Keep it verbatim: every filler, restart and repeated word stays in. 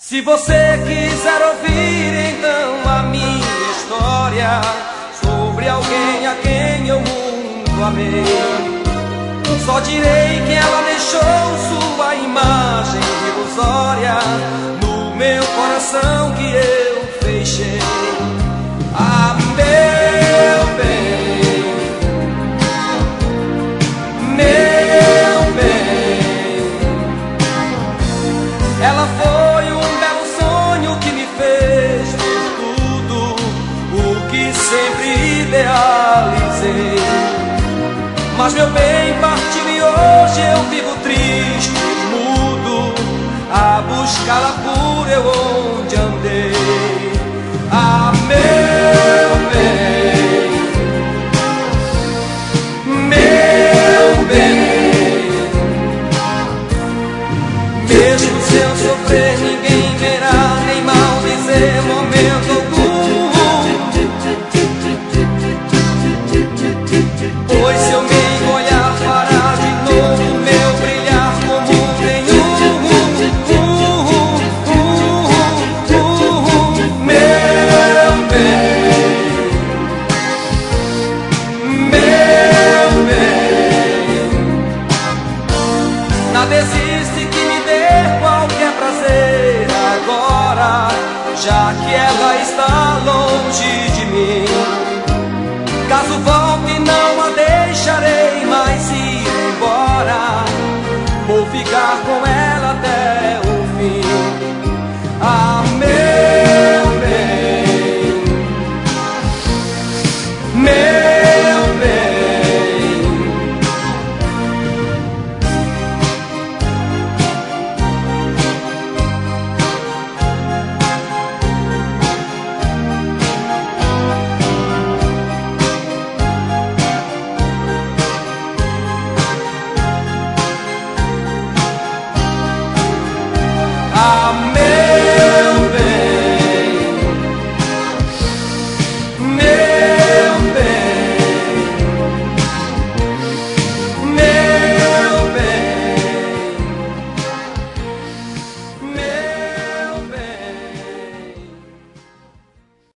Se você quiser ouvir então a minha história sobre alguém a quem eu muito amei, só direi que ela deixou sua imagem ilusória no meu coração que eu fechei. Ah, meu bem, meu bem, ela foi um belo sonho que me fez ter tudo o que sempre idealizei. Mas meu bem partiu e hoje eu vivo triste e mudo a buscá-la por eu onde andei. Ah, meu bem, meu bem, mesmo se eu sofrer ninguém verá, nem mal dizer momento algum, pois se eu me olhar parar de novo meu brilhar como nenhum. Meu bem, meu bem, nada existe que me dê qualquer prazer agora, já que ela está longe de mim. Caso volte não a deixarei mais ir embora, vou ficar com ela até o fim. Ah,